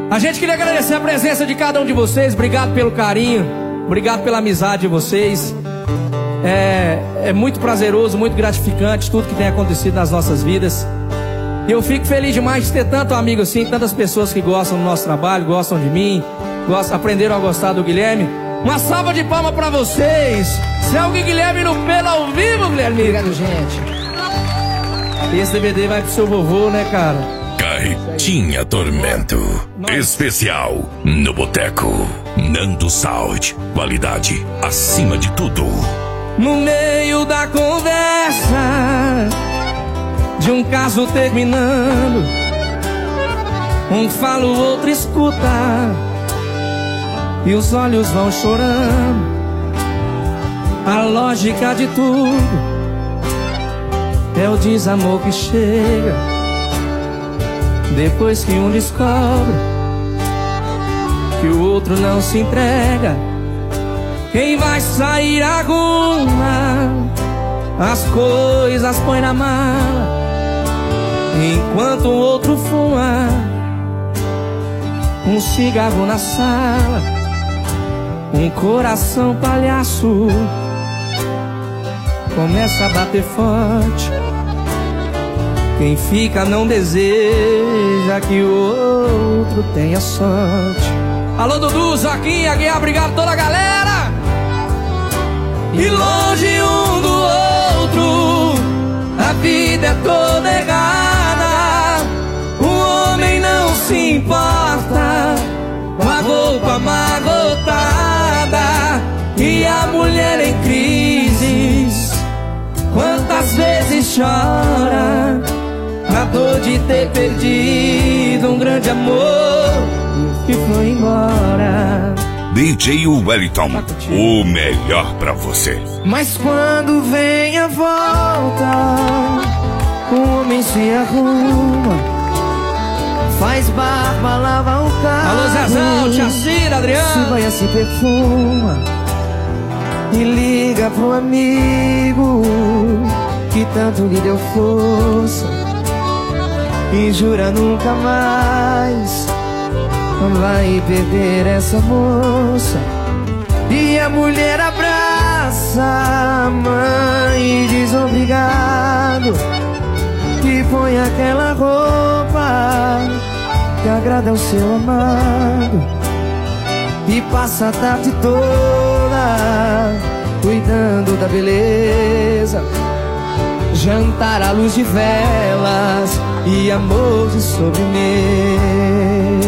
A gente queria agradecer a presença de cada um de vocês. Obrigado pelo carinho, obrigado pela amizade de vocês. É muito prazeroso, muito gratificante tudo que tem acontecido nas nossas vidas. E eu fico feliz demais de ter tanto amigo assim, tantas pessoas que gostam do nosso trabalho, gostam de mim, aprenderam a gostar do Guilherme. Uma salva de palmas pra vocês. Selgue Guilherme no Pelo ao vivo, Guilherme. Obrigado, gente. Esse DVD vai pro seu vovô, né, cara? Carretinha Tormento. Especial no Boteco. Nando Sound. Qualidade acima de tudo. No meio da conversa de um caso terminando, um fala, o outro escuta, e os olhos vão chorando. A lógica de tudo é o desamor que chega depois que um descobre que o outro não se entrega. Quem vai sair arruma as coisas, põe na mala, enquanto o outro fuma um cigarro na sala. Um coração palhaço começa a bater forte. Quem fica não deseja que o outro tenha sorte. Alô, Dudu, Zaquinha, Guiar, obrigado toda a galera. E longe um do outro, a vida é toda errada. O homem não se importa com a roupa amarrotada, e a mulher em crises quantas vezes chora a dor de ter perdido um grande amor que foi embora. DJ Wellington, o melhor pra você. Mas quando vem a volta, o homem se arruma, faz barba, lava o carro. Alô, Zezão, Tia Cira, Adriano. Se banha, se perfuma e liga pro amigo que tanto lhe deu força e jura nunca mais vai perder essa moça. E a mulher abraça a mãe e diz obrigado, e põe aquela roupa que agrada ao seu amado, e passa a tarde toda cuidando da beleza, jantar à luz de velas e amor de sobremesa.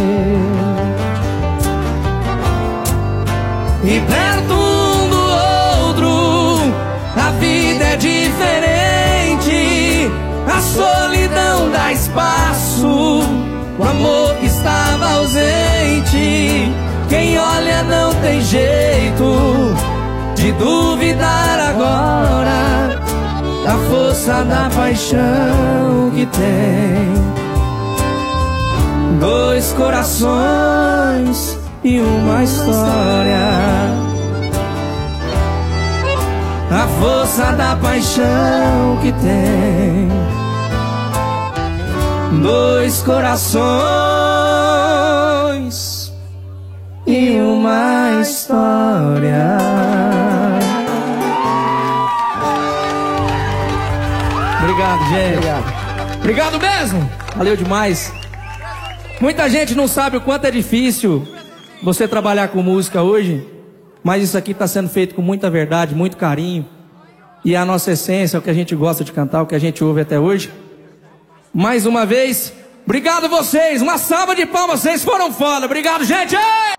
E perto um do outro a vida é diferente. A solidão dá espaço, o amor que estava ausente. Quem olha não tem jeito de duvidar agora da força da paixão que tem. Dois corações e uma história. A força da paixão que tem. Dois corações e uma história. Obrigado, gente. Obrigado mesmo. Valeu demais. Muita gente não sabe o quanto é difícil você trabalhar com música hoje, mas isso aqui está sendo feito com muita verdade, muito carinho. E é a nossa essência, é o que a gente gosta de cantar, o que a gente ouve até hoje. Mais uma vez, obrigado vocês. Uma salva de palmas, vocês foram foda. Obrigado, gente.